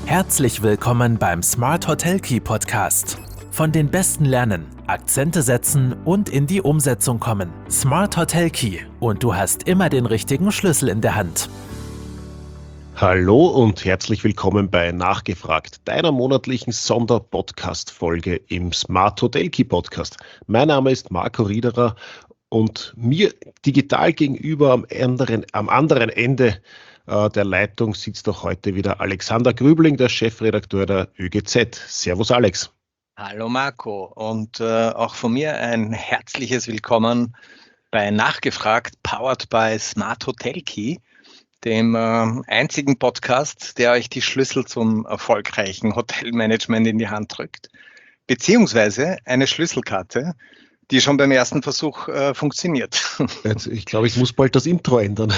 Herzlich willkommen beim Smart Hotel Key Podcast. Von den Besten lernen, Akzente setzen und in die Umsetzung kommen. Smart Hotel Key und du hast immer den richtigen Schlüssel in der Hand. Hallo und herzlich willkommen bei Nachgefragt, deiner monatlichen Sonderpodcast-Folge im Smart Hotel Key Podcast. Mein Name ist Marco Riederer und mir digital gegenüber am anderen Ende der Leitung sitzt auch heute wieder Alexander Grübling, der Chefredakteur der ÖGZ. Servus Alex. Hallo Marco und auch von mir ein herzliches Willkommen bei Nachgefragt, powered by Smart Hotel Key, dem einzigen Podcast, der euch die Schlüssel zum erfolgreichen Hotelmanagement in die Hand drückt, beziehungsweise eine Schlüsselkarte, die schon beim ersten Versuch funktioniert. Ich glaube, ich muss bald das Intro ändern.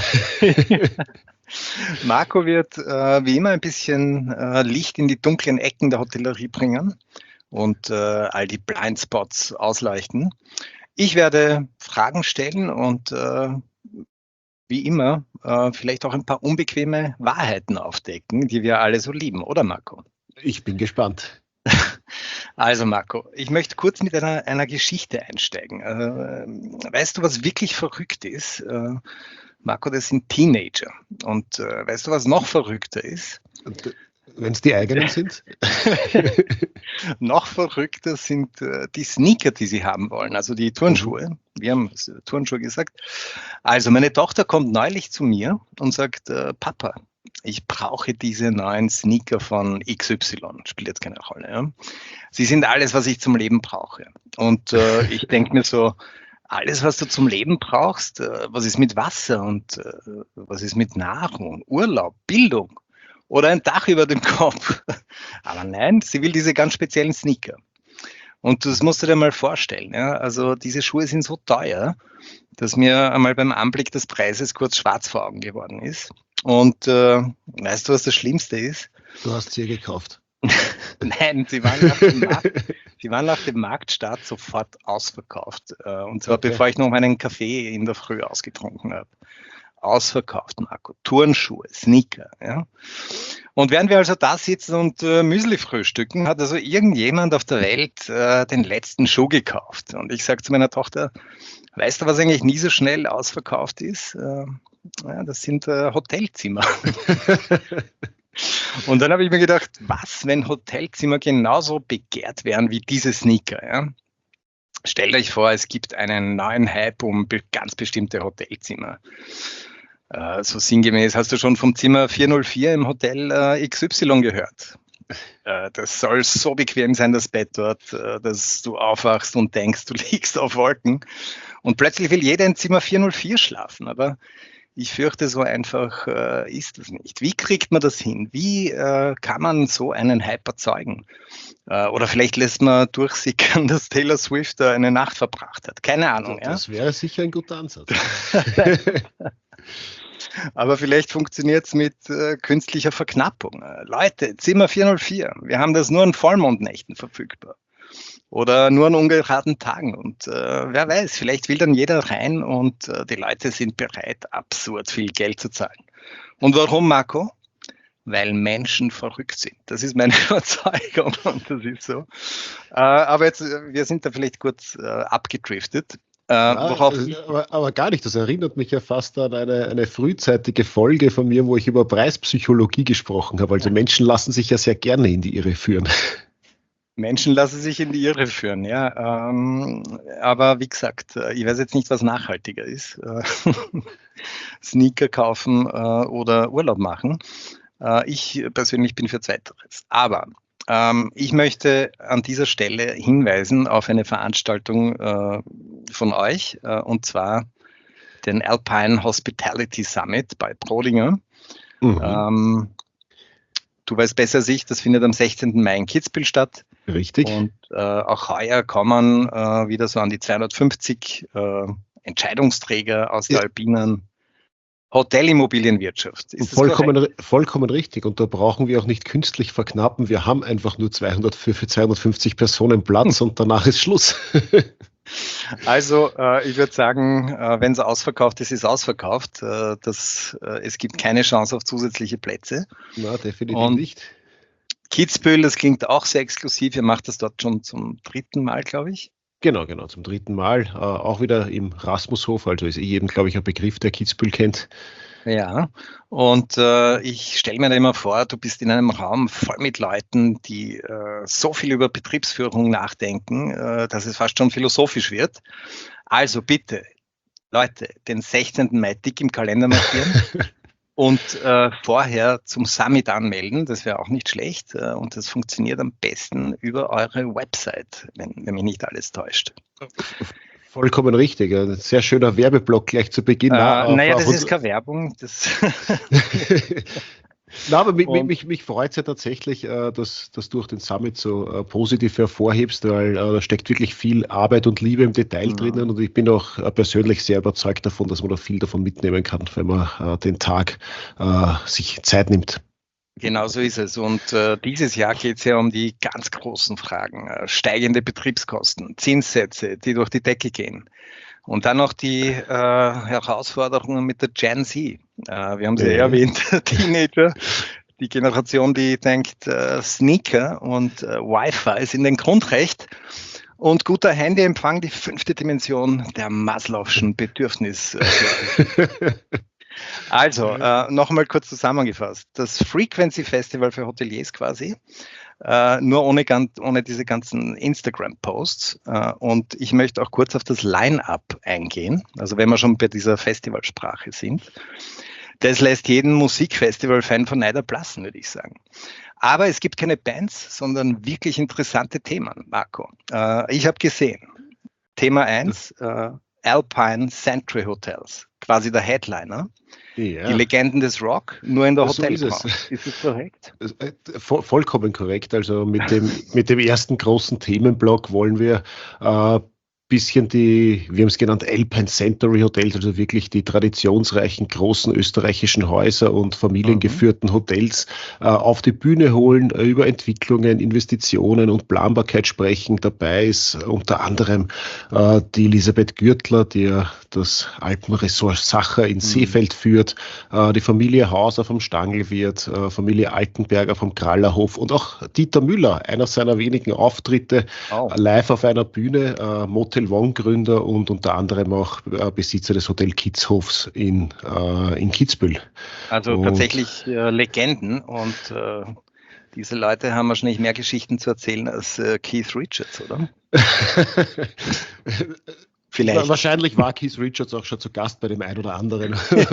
Marco wird wie immer ein bisschen Licht in die dunklen Ecken der Hotellerie bringen und all die Blindspots ausleuchten. Ich werde Fragen stellen und wie immer vielleicht auch ein paar unbequeme Wahrheiten aufdecken, die wir alle so lieben, oder Marco? Ich bin gespannt. Also Marco, ich möchte kurz mit einer Geschichte einsteigen. Weißt du, was wirklich verrückt ist? Marco, das sind Teenager. Und weißt du, was noch verrückter ist? Wenn es die eigenen sind? Noch verrückter sind die Sneaker, die sie haben wollen, also die Turnschuhe. Wir haben Turnschuhe gesagt. Also meine Tochter kommt neulich zu mir und sagt, Papa, ich brauche diese neuen Sneaker von XY. Spielt jetzt keine Rolle. Ja? Sie sind alles, was ich zum Leben brauche. Und ich denke mir so, alles, was du zum Leben brauchst, was ist mit Wasser und was ist mit Nahrung, Urlaub, Bildung oder ein Dach über dem Kopf. Aber nein, sie will diese ganz speziellen Sneaker. Und das musst du dir mal vorstellen. Ja? Also diese Schuhe sind so teuer, dass mir einmal beim Anblick des Preises kurz schwarz vor Augen geworden ist. Und weißt du, was das Schlimmste ist? Du hast sie gekauft. Nein, sie waren nach dem Marktstart sofort ausverkauft. Und zwar bevor ich noch meinen Kaffee in der Früh ausgetrunken habe. Ausverkauft, Marco. Turnschuhe, Sneaker. Ja. Und während wir also da sitzen und Müsli frühstücken, hat also irgendjemand auf der Welt den letzten Schuh gekauft. Und ich sage zu meiner Tochter, weißt du, was eigentlich nie so schnell ausverkauft ist? Ja, das sind Hotelzimmer. Und dann habe ich mir gedacht, was, wenn Hotelzimmer genauso begehrt wären wie diese Sneaker? Ja? Stellt euch vor, es gibt einen neuen Hype um ganz bestimmte Hotelzimmer. So sinngemäß, hast du schon vom Zimmer 404 im Hotel XY gehört? Das soll so bequem sein, das Bett dort, dass du aufwachst und denkst, du liegst auf Wolken. Und plötzlich will jeder in Zimmer 404 schlafen, aber ich fürchte, so einfach ist das nicht. Wie kriegt man das hin? Wie kann man so einen Hype erzeugen? Oder vielleicht lässt man durchsickern, dass Taylor Swift eine Nacht verbracht hat. Keine Ahnung. Das wäre sicher ein guter Ansatz. Aber vielleicht funktioniert es mit künstlicher Verknappung. Leute, Zimmer 404, wir haben das nur an Vollmondnächten verfügbar. Oder nur an ungeraden Tagen. Und wer weiß, vielleicht will dann jeder rein und die Leute sind bereit, absurd viel Geld zu zahlen. Und warum, Marco? Weil Menschen verrückt sind. Das ist meine Überzeugung und das ist so. Aber jetzt, wir sind da vielleicht kurz abgedriftet. Aber gar nicht. Das erinnert mich ja fast an eine frühzeitige Folge von mir, wo ich über Preispsychologie gesprochen habe. Also Menschen lassen sich ja sehr gerne in die Irre führen. Menschen lassen sich in die Irre führen, ja. Aber wie gesagt, ich weiß jetzt nicht, was nachhaltiger ist. Sneaker kaufen oder Urlaub machen. Ich persönlich bin für Zweiteres. Aber ich möchte an dieser Stelle hinweisen auf eine Veranstaltung von euch, und zwar den Alpine Hospitality Summit bei Prodinger. Du weißt besser als ich, das findet am 16. Mai in Kitzbühel statt. Richtig. Und auch heuer kommen wieder so an die 250 Entscheidungsträger aus der alpinen Hotelimmobilienwirtschaft. Ist das vollkommen richtig. Und da brauchen wir auch nicht künstlich verknappen. Wir haben einfach nur für 250 Personen Platz und danach ist Schluss. Also ich würde sagen, wenn es ausverkauft ist, ist ausverkauft. Es gibt keine Chance auf zusätzliche Plätze. Na, definitiv nicht. Kitzbühel, das klingt auch sehr exklusiv. Ihr macht das dort schon zum 3. Mal, glaube ich. Genau, zum 3. Mal. Auch wieder im Rasmushof, also ist jedem, glaube ich, ein Begriff, der Kitzbühel kennt. Ja, und ich stelle mir da immer vor, du bist in einem Raum voll mit Leuten, die so viel über Betriebsführung nachdenken, dass es fast schon philosophisch wird. Also bitte, Leute, den 16. Mai dick im Kalender markieren und vorher zum Summit anmelden. Das wäre auch nicht schlecht. Und das funktioniert am besten über eure Website, wenn mich nicht alles täuscht. Vollkommen richtig. Ein sehr schöner Werbeblock gleich zu Beginn. Das ist keine Werbung. Na, aber mich freut es ja tatsächlich, dass du durch den Summit so positiv hervorhebst, weil da steckt wirklich viel Arbeit und Liebe im Detail drinnen und ich bin auch persönlich sehr überzeugt davon, dass man da viel davon mitnehmen kann, wenn man den Tag sich Zeit nimmt. Genau so ist es. Und dieses Jahr geht es ja um die ganz großen Fragen. Steigende Betriebskosten, Zinssätze, die durch die Decke gehen. Und dann noch die Herausforderungen mit der Gen Z. Wir haben sie ja erwähnt, Teenager, die Generation, die denkt, Sneaker und Wi-Fi ist in den Grundrecht. Und guter Handyempfang, die 5. Dimension der Maslow'schen Bedürfnis. Also, nochmal kurz zusammengefasst. Das Frequency Festival für Hoteliers quasi, nur ohne diese ganzen Instagram-Posts. Und ich möchte auch kurz auf das Line-Up eingehen, also wenn wir schon bei dieser Festivalsprache sind. Das lässt jeden Musikfestival-Fan von Neid erblassen, würde ich sagen. Aber es gibt keine Bands, sondern wirklich interessante Themen, Marco. Ich habe gesehen, Thema 1, Alpine Century Hotels, quasi der Headliner. Ja. Die Legenden des Rock, nur in der Hotelbranche. Ist das korrekt? Vollkommen korrekt. Also mit dem ersten großen Themenblock wollen wir bisschen wir haben es genannt, Alpine Century Hotels, also wirklich die traditionsreichen großen österreichischen Häuser und familiengeführten Hotels auf die Bühne holen, über Entwicklungen, Investitionen und Planbarkeit sprechen. Dabei ist unter anderem die Elisabeth Gürtler, die das Alpenresort Sacher in Seefeld führt, die Familie Hauser vom Stangelwirt, Familie Altenberger vom Krallerhof und auch Dieter Müller, einer seiner wenigen Auftritte live auf einer Bühne, Motel One Gründer und unter anderem auch Besitzer des Hotel Kitzhofs in Kitzbühel. Also tatsächlich Legenden und diese Leute haben wahrscheinlich mehr Geschichten zu erzählen als Keith Richards, oder? Vielleicht. Wahrscheinlich war Keith Richards auch schon zu Gast bei dem einen oder anderen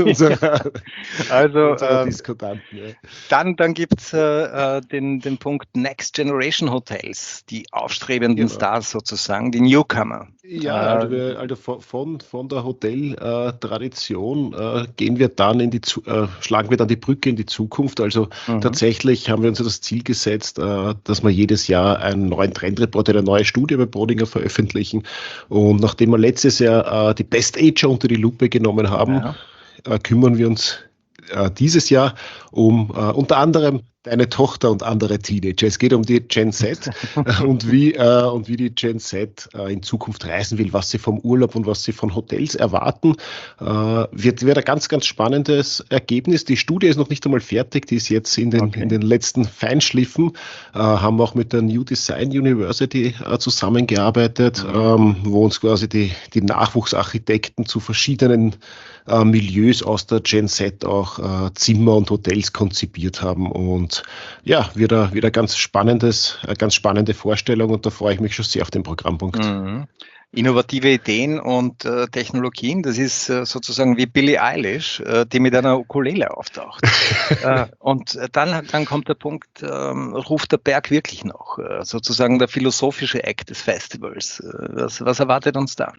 unserer Diskutanten. Ja. Dann gibt es den Punkt Next Generation Hotels, die aufstrebenden Stars sozusagen, die Newcomer. Ja, also von der Hoteltradition gehen wir dann schlagen wir dann die Brücke in die Zukunft. Also tatsächlich haben wir uns das Ziel gesetzt, dass wir jedes Jahr einen neuen Trendreport, eine neue Studie bei Brodinger veröffentlichen. Und nachdem wir letztes Jahr die Best Ager unter die Lupe genommen haben, kümmern wir uns dieses Jahr um unter anderem deine Tochter und andere Teenager. Es geht um die Gen Z und wie die Gen Z in Zukunft reisen will, was sie vom Urlaub und was sie von Hotels erwarten. Wird ein ganz, ganz spannendes Ergebnis. Die Studie ist noch nicht einmal fertig, die ist jetzt in den letzten Feinschliffen. Haben auch mit der New Design University zusammengearbeitet, wo uns quasi die Nachwuchsarchitekten zu verschiedenen Milieus aus der Gen Z auch Zimmer und Hotels konzipiert haben und ja, wieder ganz spannende Vorstellung und da freue ich mich schon sehr auf den Programmpunkt. Innovative Ideen und Technologien, das ist sozusagen wie Billie Eilish, die mit einer Ukulele auftaucht. Und dann kommt der Punkt, ruft der Berg wirklich noch? Sozusagen der philosophische Act des Festivals. Was erwartet uns da?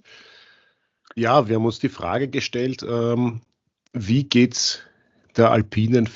Ja, wir haben uns die Frage gestellt, wie geht's mit der alpinen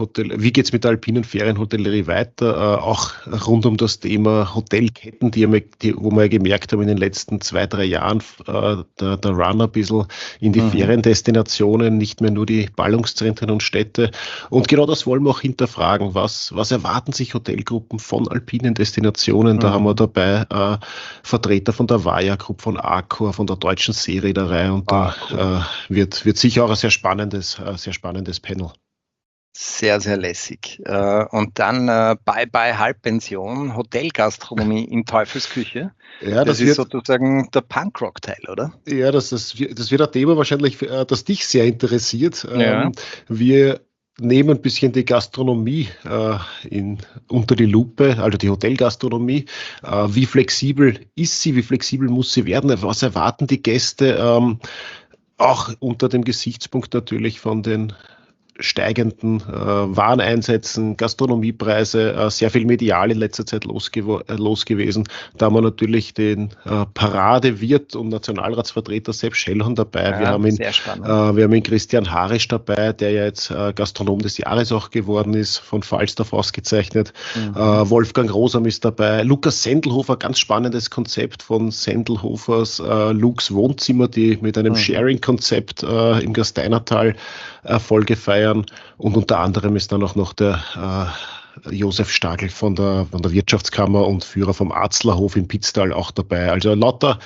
Ferienhotellerie weiter, auch rund um das Thema Hotelketten, wo wir gemerkt haben in den letzten 2-3 Jahren, der Run ein bisschen in die Feriendestinationen, nicht mehr nur die Ballungszentren und Städte. Und genau das wollen wir auch hinterfragen. Was erwarten sich Hotelgruppen von alpinen Destinationen? Da haben wir dabei Vertreter von der Vaja Group, von Accor, von der Deutschen Seereederei und da wird sicher auch ein sehr spannendes Panel. Sehr, sehr lässig. Und dann Bye-bye Halbpension, Hotelgastronomie in Teufelsküche. Ja, Das ist sozusagen der Punkrock-Teil, oder? Ja, das wird ein Thema wahrscheinlich, das dich sehr interessiert. Ja. Wir nehmen ein bisschen die Gastronomie unter die Lupe, also die Hotelgastronomie. Wie flexibel ist sie? Wie flexibel muss sie werden? Was erwarten die Gäste? Auch unter dem Gesichtspunkt natürlich von den steigenden Wareneinsätzen, Gastronomiepreise, sehr viel medial in letzter Zeit los gewesen. Da haben wir natürlich den Paradewirt und Nationalratsvertreter Sepp Schellhorn dabei. Ja, wir haben ihn Christian Harisch dabei, der ja jetzt Gastronom des Jahres auch geworden ist, von Falstaff ausgezeichnet. Wolfgang Rosam ist dabei. Lukas Sendelhofer, ganz spannendes Konzept von Sendelhofers Lux Wohnzimmer, die mit einem Sharing-Konzept im Gasteinertal Erfolge feiern. Und unter anderem ist dann auch noch der Josef Stagl von der Wirtschaftskammer und Führer vom Arzlerhof in Pitztal auch dabei. Also lauter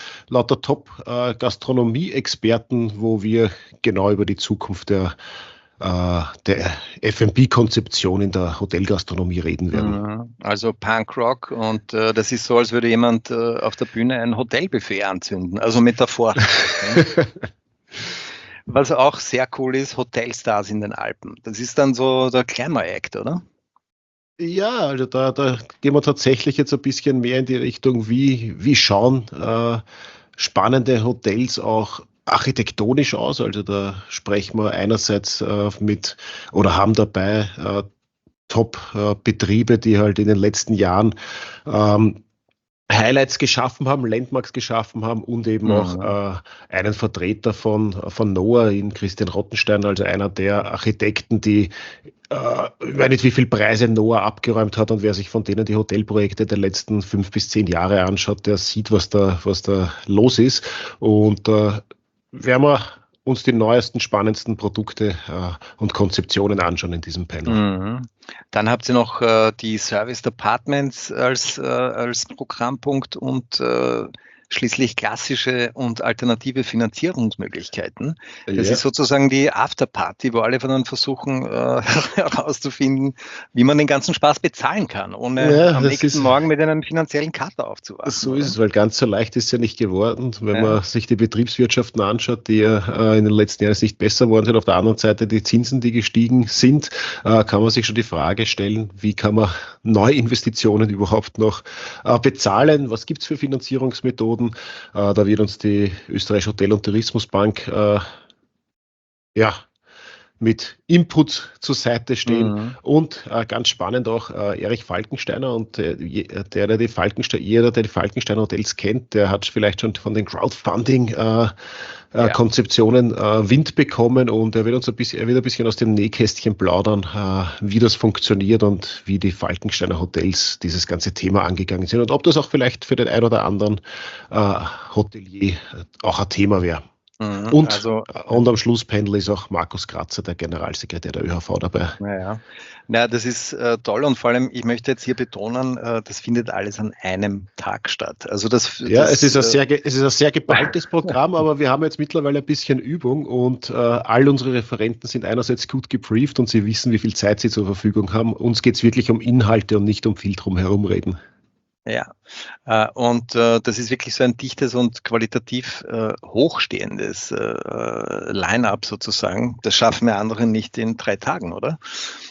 Top-Gastronomie-Experten, wo wir genau über die Zukunft der F&B-Konzeption in der Hotelgastronomie reden werden. Also Punkrock und das ist so, als würde jemand auf der Bühne ein Hotelbuffet anzünden, also metaphorisch. Was auch sehr cool ist, Hotelstars in den Alpen. Das ist dann so der Glamour-Act, oder? Ja, also da gehen wir tatsächlich jetzt ein bisschen mehr in die Richtung, wie schauen spannende Hotels auch architektonisch aus. Also da sprechen wir einerseits haben dabei Top-Betriebe, die halt in den letzten Jahren Highlights geschaffen haben, Landmarks geschaffen haben und eben auch einen Vertreter von NOAH, in Christian Rottenstein, also einer der Architekten, die ich weiß nicht, wie viele Preise NOAH abgeräumt hat, und wer sich von denen die Hotelprojekte der letzten 5 bis 10 Jahre anschaut, der sieht, was da los ist. Und werden wir uns die neuesten, spannendsten Produkte und Konzeptionen anschauen in diesem Panel. Dann habt ihr noch die Serviced Apartments als Programmpunkt und schließlich klassische und alternative Finanzierungsmöglichkeiten. Das ist sozusagen die Afterparty, wo alle von dann versuchen herauszufinden, wie man den ganzen Spaß bezahlen kann, ohne am nächsten Morgen mit einem finanziellen Kater aufzuwachen. So ist es, weil ganz so leicht ist es ja nicht geworden. Wenn man sich die Betriebswirtschaften anschaut, die ja in den letzten Jahren nicht besser geworden sind, auf der anderen Seite die Zinsen, die gestiegen sind, kann man sich schon die Frage stellen, wie kann man Neuinvestitionen überhaupt noch bezahlen? Was gibt es für Finanzierungsmethoden? Da wird uns die Österreichische Hotel- und Tourismusbank mit Input zur Seite stehen. Und ganz spannend auch Erich Falkensteiner, und jeder, der die Falkensteiner Hotels kennt, der hat vielleicht schon von den Crowdfunding-Konzeptionen Wind bekommen, und er wird uns ein bisschen aus dem Nähkästchen plaudern, wie das funktioniert und wie die Falkensteiner Hotels dieses ganze Thema angegangen sind und ob das auch vielleicht für den ein oder anderen Hotelier auch ein Thema wäre. Und am Schlusspanel ist auch Markus Kratzer, der Generalsekretär der ÖHV, dabei. Das ist toll, und vor allem, ich möchte jetzt hier betonen, das findet alles an einem Tag statt. Also es ist ein sehr geballtes Programm, aber wir haben jetzt mittlerweile ein bisschen Übung, und all unsere Referenten sind einerseits gut gebrieft und sie wissen, wie viel Zeit sie zur Verfügung haben. Uns geht es wirklich um Inhalte und nicht um viel drum herum reden. Ja, und das ist wirklich so ein dichtes und qualitativ hochstehendes Line-up sozusagen. Das schaffen wir anderen nicht in 3 Tagen, oder?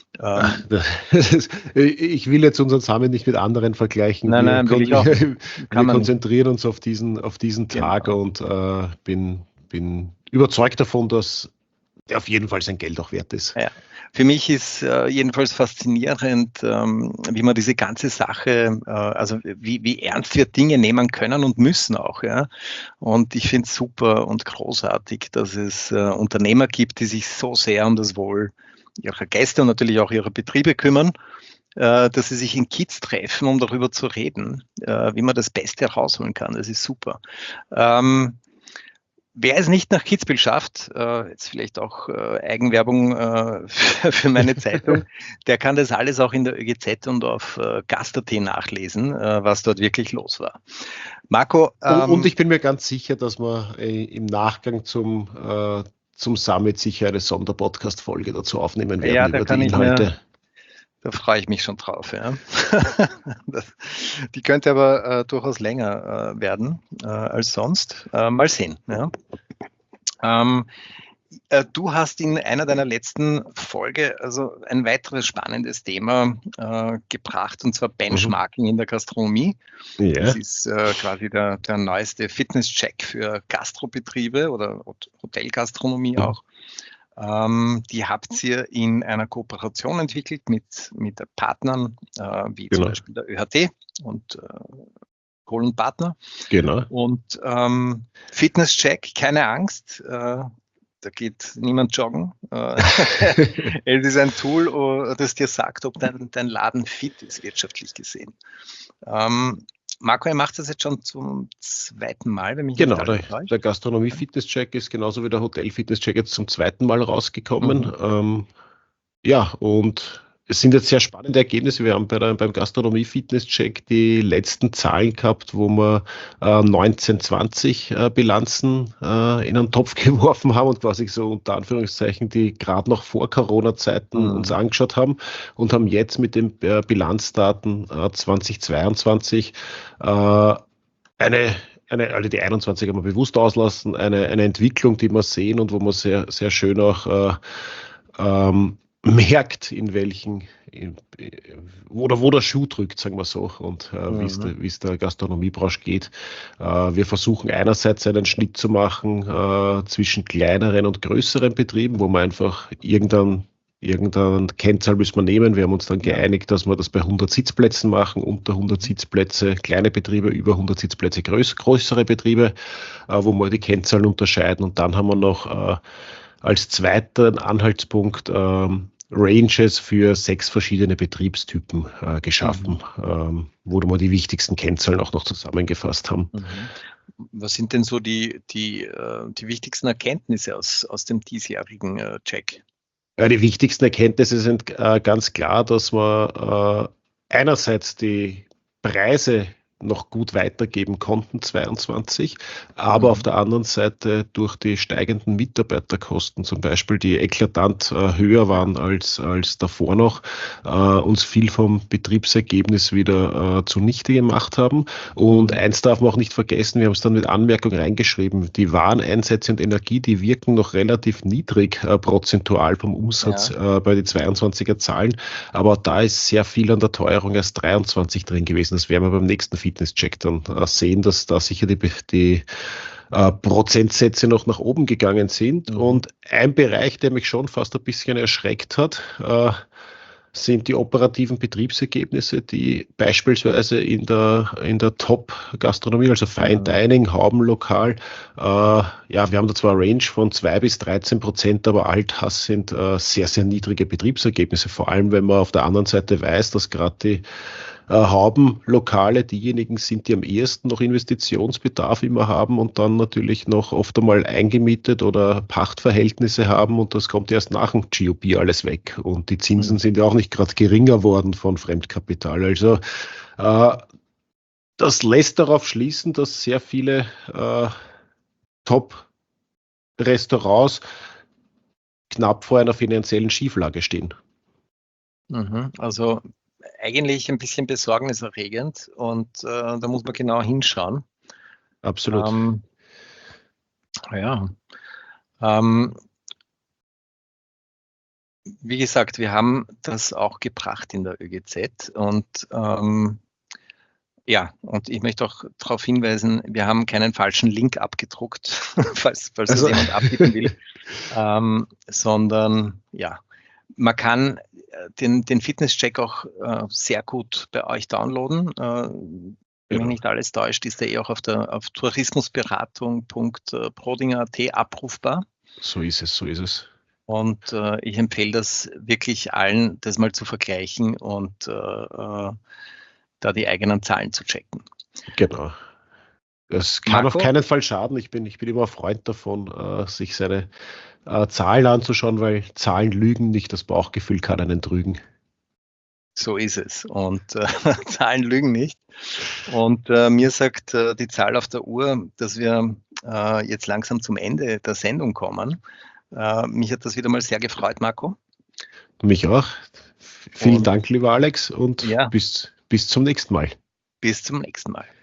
Ich will jetzt unseren Samen nicht mit anderen vergleichen. Wir konzentrieren uns auf diesen Tag und bin überzeugt davon, dass der auf jeden Fall sein Geld auch wert ist. Ja. Für mich ist jedenfalls faszinierend, wie man diese ganze Sache, also wie ernst wir Dinge nehmen können und müssen auch. Ja? Und ich finde es super und großartig, dass es Unternehmer gibt, die sich so sehr um das Wohl ihrer Gäste und natürlich auch ihrer Betriebe kümmern, dass sie sich in Kiez treffen, um darüber zu reden, wie man das Beste herausholen kann. Das ist super. Wer es nicht nach Kitzbühel schafft, jetzt vielleicht auch Eigenwerbung für meine Zeitung, der kann das alles auch in der ÖGZ und auf Gast.at nachlesen, was dort wirklich los war. Marco. Und ich bin mir ganz sicher, dass wir im Nachgang zum zum Summit sicher eine Sonderpodcast-Folge dazu aufnehmen werden Ja, über die Inhalte. Da freue ich mich schon drauf. Ja. Die könnte aber durchaus länger werden als sonst. Mal sehen. Ja. Du hast in einer deiner letzten Folge also ein weiteres spannendes Thema gebracht, und zwar Benchmarking in der Gastronomie. Ja. Das ist quasi der neueste Fitness-Check für Gastrobetriebe oder Hotelgastronomie auch. Die habt ihr in einer Kooperation entwickelt mit Partnern, wie zum Beispiel der ÖHT und Kohlenpartner. Genau. Und Fitness-Check, keine Angst, da geht niemand joggen. Es ist ein Tool, das dir sagt, ob dein Laden fit ist, wirtschaftlich gesehen. Marco, ihr macht das jetzt schon zum zweiten Mal, wenn mich nicht alles täuscht. Der Gastronomie-Fitness-Check ist genauso wie der Hotel-Fitness-Check jetzt zum zweiten Mal rausgekommen. Und es sind jetzt sehr spannende Ergebnisse. Wir haben beim Gastronomie-Fitness-Check die letzten Zahlen gehabt, wo wir 19, 20 Bilanzen in einen Topf geworfen haben und quasi so unter Anführungszeichen, die gerade noch vor Corona-Zeiten uns angeschaut haben und haben jetzt mit den Bilanzdaten 2022 also die 21 haben wir bewusst auslassen, eine Entwicklung, die wir sehen und wo man sehr, sehr schön auch merkt, wo der Schuh drückt, sagen wir so, und wie es der Gastronomiebranche geht. Wir versuchen einerseits einen Schnitt zu machen zwischen kleineren und größeren Betrieben, wo man einfach irgendeine Kennzahl müssen wir nehmen. Wir haben uns dann geeinigt, dass wir das bei 100 Sitzplätzen machen, unter 100 Sitzplätze kleine Betriebe, über 100 Sitzplätze größere Betriebe, wo wir die Kennzahlen unterscheiden. Und dann haben wir noch als zweiten Anhaltspunkt Ranges für 6 verschiedene Betriebstypen geschaffen, wo wir die wichtigsten Kennzahlen auch noch zusammengefasst haben. Was sind denn so die wichtigsten Erkenntnisse aus dem diesjährigen Check? Ja, die wichtigsten Erkenntnisse sind ganz klar, dass wir einerseits die Preise noch gut weitergeben konnten, 22, aber auf der anderen Seite durch die steigenden Mitarbeiterkosten zum Beispiel, die eklatant höher waren als davor noch, uns viel vom Betriebsergebnis wieder zunichte gemacht haben. Und eins darf man auch nicht vergessen, wir haben es dann mit Anmerkung reingeschrieben, die Wareneinsätze und Energie, die wirken noch relativ niedrig prozentual vom Umsatz bei den 22er Zahlen, aber da ist sehr viel an der Teuerung erst 23 drin gewesen. Das werden wir beim nächsten Fitness-Check dann sehen, dass da sicher die Prozentsätze noch nach oben gegangen sind. Und ein Bereich, der mich schon fast ein bisschen erschreckt hat, sind die operativen Betriebsergebnisse, die beispielsweise in der Top-Gastronomie, also Fine Dining, Haubenlokal, wir haben da zwar eine Range von 2 bis 13%, aber das sind sehr, sehr niedrige Betriebsergebnisse, vor allem wenn man auf der anderen Seite weiß, dass gerade die Haubenlokale diejenigen sind, die am ehesten noch Investitionsbedarf immer haben und dann natürlich noch oft einmal eingemietet oder Pachtverhältnisse haben und das kommt erst nach dem GOP alles weg und die Zinsen sind ja auch nicht gerade geringer worden von Fremdkapital. Also das lässt darauf schließen, dass sehr viele Top-Restaurants knapp vor einer finanziellen Schieflage stehen. Also eigentlich ein bisschen besorgniserregend und da muss man genau hinschauen. Absolut. Wie gesagt, wir haben das auch gebracht in der ÖGZ und und ich möchte auch darauf hinweisen, wir haben keinen falschen Link abgedruckt, falls das jemand abgeben will, sondern man kann den Fitness-Check auch sehr gut bei euch downloaden. Wenn mich nicht alles täuscht, ist er auch auf tourismusberatung.prodinger.at abrufbar. So ist es. Und ich empfehle das wirklich allen, das mal zu vergleichen und da die eigenen Zahlen zu checken. Genau. Das kann Marco? Auf keinen Fall schaden. Ich bin immer ein Freund davon, sich seine Zahlen anzuschauen, weil Zahlen lügen nicht, das Bauchgefühl kann einen trügen. So ist es. Und Zahlen lügen nicht. Und mir sagt die Zahl auf der Uhr, dass wir jetzt langsam zum Ende der Sendung kommen. Mich hat das wieder mal sehr gefreut, Marco. Mich auch. Vielen Dank, lieber Alex, und ja. bis zum nächsten Mal. Bis zum nächsten Mal.